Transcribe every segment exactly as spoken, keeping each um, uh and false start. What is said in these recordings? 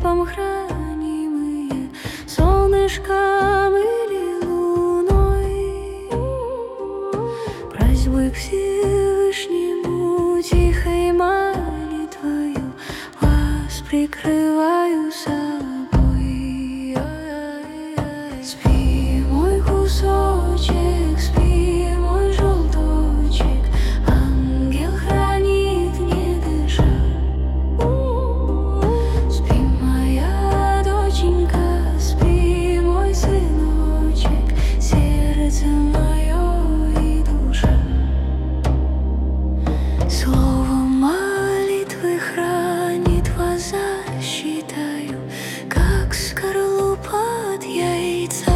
небом хранимые солнышком или луной. Просьбы к Всевышнему тихой молитвою вас прикрываю собой. Спи, мой кусочек, спи, мой желточек, ангел хранит, не дыша. Спи, моя доченька, спи, мой сыночек, сердце мое и душа. Слово молитвы хранит вас, засчитаю, как скорлупа от яйца.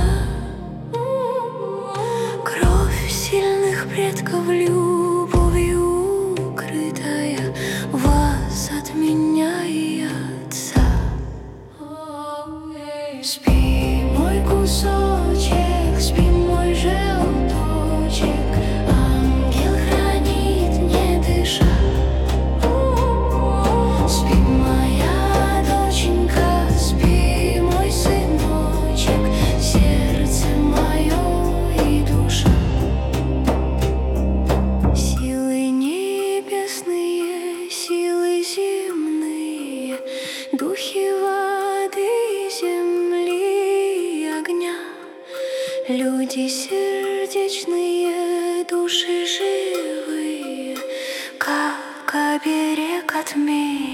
Кровь сильных предков любовью укрытая вас от меня и отца. Спи, мой кусочек, спи, мой желточек, ангел хранит, не дыша. Спи, моя доченька, спи, мой сыночек, сердце мое и душа. Силы небесные, силы земные, духи воды, земли, огня, люди сердечные, души живые, как оберег от меня.